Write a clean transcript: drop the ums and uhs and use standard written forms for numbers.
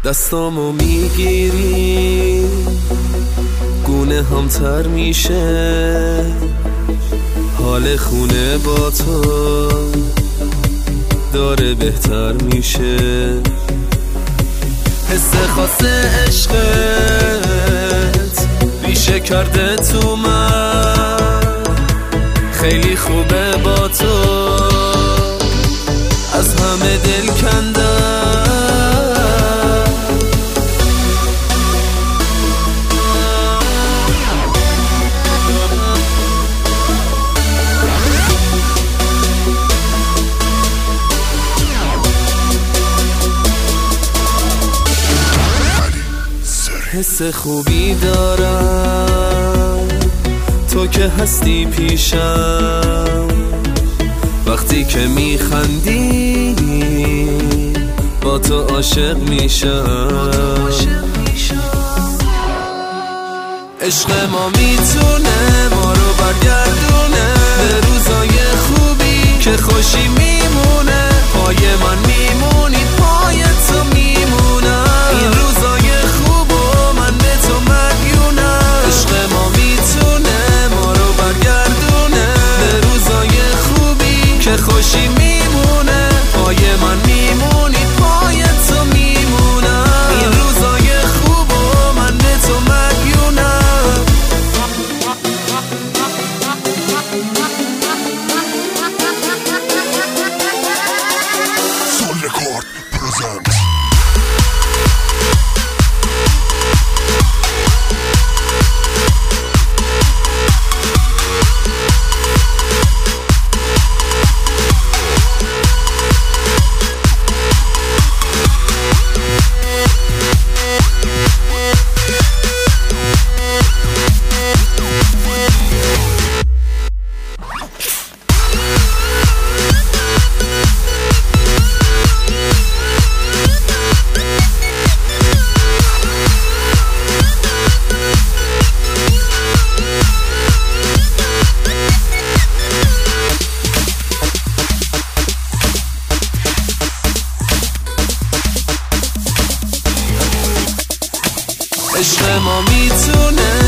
دستامو میگیری گونه هم تر میشه، حال خونه با تو داره بهتر میشه. حس خاص عشقت ریشه کرده تو من، خیلی خوبه با تو از همه دل کندم. حس خوبی دارم تو که هستی پیشم، وقتی که میخندی با تو عاشق میشم. عشق ما میتونه ما رو برگردونه به روزای خوبی که خوشی میمونه. پای من میمونی پای تو میمونم، این روزای خوب و من به تو مدیونم. عشق ما میتونه ما رو برگردونه به روزای خوبی که خوشی میمونه. پای من میمونی پای تو میمونم، این روزای خوب و من به تو مدیونم. Soul Record presents عشق ما میتونه